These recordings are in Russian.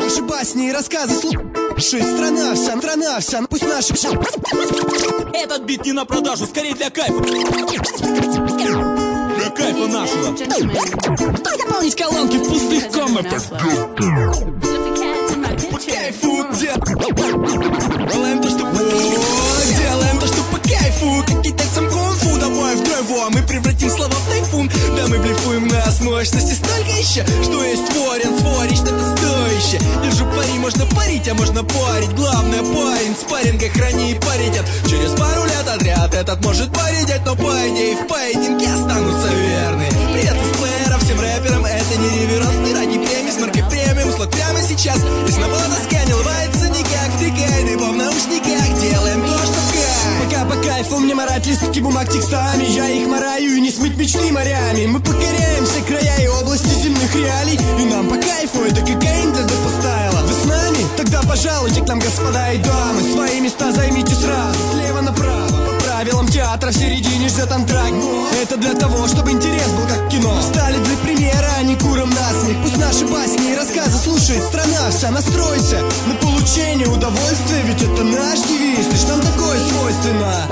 Наши басни и рассказы слушай, страна вся, пусть наши... Этот бит не на продажу, скорее для кайфа. Для кайфа нашего. Заполнить колонки в пустых комнатах. По кайфу делаем то, что... Делаем то, что по кайфу. Как китайцам кунг-фу. Давай в драйво, мы превратим слова в тайфун. Да мы блефуем нас мощности столько еще, что есть спорен, спорить что-то стоящее. Держу пари, можно парить, а можно парить. Главное, парень, спарринга храни и парить. Через пару лет отряд этот может поредеть, но по идее в поединке останутся верны. Привет косплеерам, всем рэперам, это не реверанс, не ради премии, с маркой премиум, слот прямо сейчас. Если на полодоске не улыбается никак, втыкай дыбо в наушниках, делаем то, что кайф. Пока по кайфу мне марать листки бумаг текстами, я их мараю и не смыть мечты морями. Мы покоряем все края и области земных реалий, и нам по кайфу, это кокаин для депостайла. Вы с нами? Тогда пожалуйте к нам, господа и дамы. Свои места займите сразу, слева направо. По правилам театра в середине ждет антракт. Это для того, чтобы интерес был как кино. Стали для примера, а не куром насмех. Пусть наши басни и рассказы слушает страна вся. Настройся на получение удовольствия, ведь это наш девиз, лишь нам такое свойственно.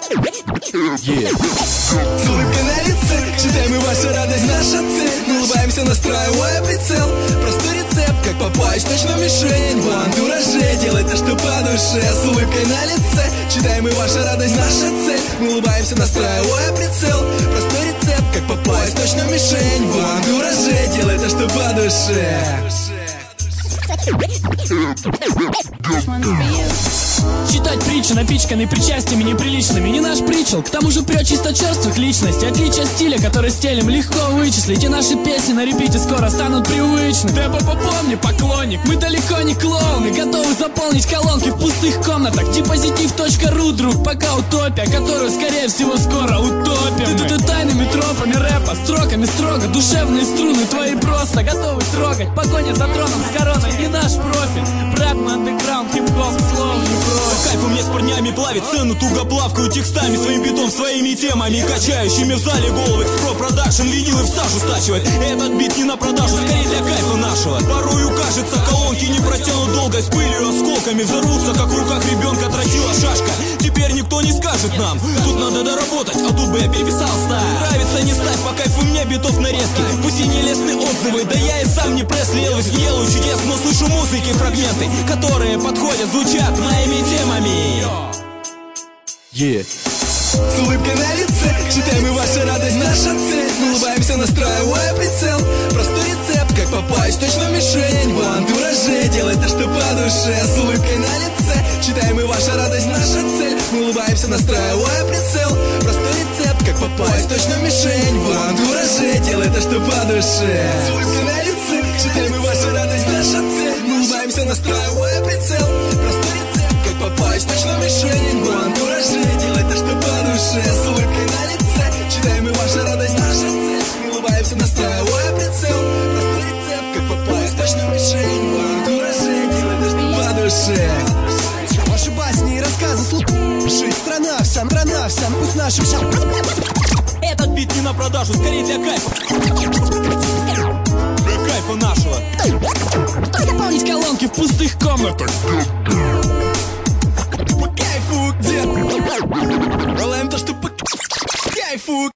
С улыбкой на лице, читаем и ваша радость, наша цель. Мы улыбаемся, настраивая прицел. Простой рецепт, как попасть точно в мишень. В антураже, делай то, что по душе. С улыбкой на лице, читаем и ваша радость, наша цель. Мы улыбаемся, настраивая прицел. Простой рецепт, как попасть точно в мишень. В антураже, делай то, что по душе. Читать притчи, напичканные причастиями неприличными, не наш причал. К тому же прет чисто черствых личностей. Отличие стиля, который стелем, легко вычислить. И наши песни на репите скоро станут привычны. Ты попомни, поклонник, мы далеко не клоуны. Готовы заполнить колонки в пустых комнатах. Депозитив.ру, друг, пока утопия, которую, скорее всего, скоро утопим. Ты тайными тропами рэпа, строками строго. Душевные струны твои просто готовы трогать. Погоня за троном с короной, не наш профиль. Брат, мы андеграунд, хип-хоп, слов не прочь. Кайфу мне с парнями плавит, цену туго плавкаю текстами, своим битом, своими темами, качающими в зале головы. Экспро продакшн, винилы в сажу стачивает. Этот бит не на продажу, скорее для кайфа нашего. Порою кажется, колонки не протянут долго, с пылью, осколками взорвутся, как в руках ребенка тротила шашка. Теперь никто не скажет нам, тут надо доработать, а тут бы я переписал стайл. Нравится, не ставь, по кайфу мне битов нарезки. Пусть и не лестные отзывы, да я и сам не Пресли Элвис, не делаю чудес, но слышу музыки фрагменты, которые подходят, звучат моими темами. С улыбкой на лице, читаем и ваша радость, наша цель. Мы улыбаемся, настраивая прицел. Простой рецепт, как попасть точно в мишень. В антураже, делай то, что по душе. С улыбкой на лице, читаем и ваша радость, наша цель. Мы улыбаемся, настраивая прицел. Простой рецепт, как попасть точно в мишень. В антураже, делай то, что по душе. С улыбкой на лице, читаем и ваша радость, наша цель. Мы улыбаемся, настраивая прицел. Простой рецепт, как попасть точно в мишень. В антураже, делай то, что по душе. С улыбкой на лице, читаем и ваша радость, наша цель. Мы улыбаемся, настраивая прицел. Простой рецепт, как попасть точно в мишень. В антураже, делай то, что по душе. Ваши басни и рассказы слушай, страна вся, пусть наши вся. Этот бит не на продажу, скорее для кайфа. Для кайфа нашего. Заполнить колонки в пустых комнатах.